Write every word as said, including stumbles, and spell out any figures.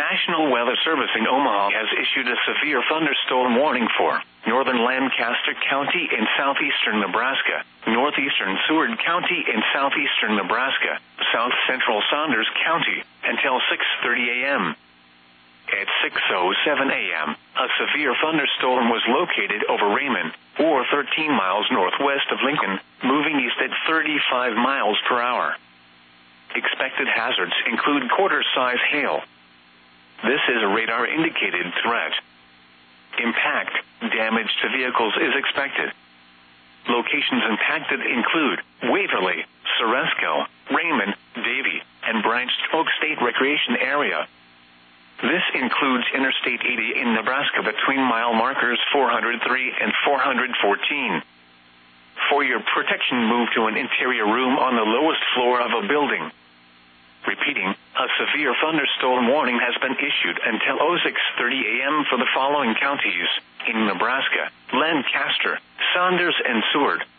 National Weather Service in Omaha has issued a severe thunderstorm warning for northern Lancaster County in southeastern Nebraska, northeastern Seward County in southeastern Nebraska, south central Saunders County, until six thirty a.m. At six oh seven a.m., a severe thunderstorm was located over Raymond, or thirteen miles northwest of Lincoln, moving east at thirty-five miles per hour. Expected hazards include quarter-size hail. This is a radar-indicated threat. Impact, damage to vehicles is expected. Locations impacted include Waverly, Ceresco, Raymond, Davie, and Branch Oak State Recreation Area. This includes Interstate eighty in Nebraska between mile markers four hundred three and four hundred fourteen. For your protection, move to an interior room on the lowest floor of a building. Repeating, a severe thunderstorm warning has been issued until six thirty a.m. for the following counties in Nebraska: Lancaster, Saunders and Seward.